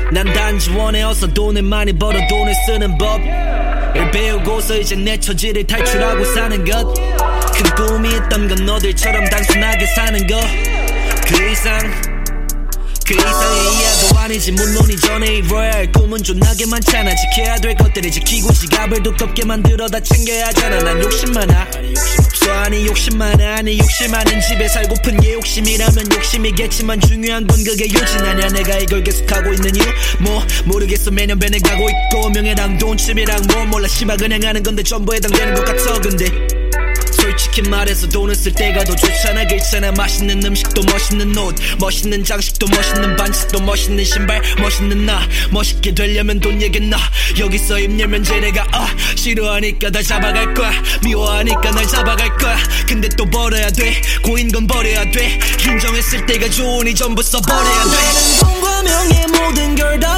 난 단지 원해 어서 돈을 많이 벌어 돈을 쓰는 법 일 배우고서 이제 내 처지를 탈출하고 사는 것 큰 꿈이 있던 건 너들처럼 단순하게 사는 거 그 이상의 이해도 아니지 물론 이전에 이뤄야 할 꿈은 존나게 많잖아 지켜야 될 것들을 지키고 지갑을 두껍게 만들어 다 챙겨야 하잖아 난 욕심 많아 없어 아니 욕심 많아 아니 욕심 많은 집에 살고픈 게 욕심이라면 욕심이겠지만 중요한 건 그게 요진 아냐 내가 이걸 계속하고 있는 이유 뭐 모르겠어 매년 변해가고 있고 명예랑 돈 취미랑 뭐 몰라 씨발 그냥 하는 건데 전부 해당되는 것 같아 근데 솔직히 말해서 돈을 쓸 때가 더 좋잖아 괜찮아 맛있는 음식도 멋있는 옷 멋있는 장식도 멋있는 반칙도 멋있는 신발 멋있는 나 멋있게 되려면 돈 얘기나 여기서 입 열면 쟤네가 싫어하니까 다 잡아갈 거야 미워하니까 날 잡아갈 거야 근데 또 버려야 돼 고인 건 버려야 돼 인정했을 때가 좋으니 전부 써버려야 돼 나는 돈과 명예 모든 걸 다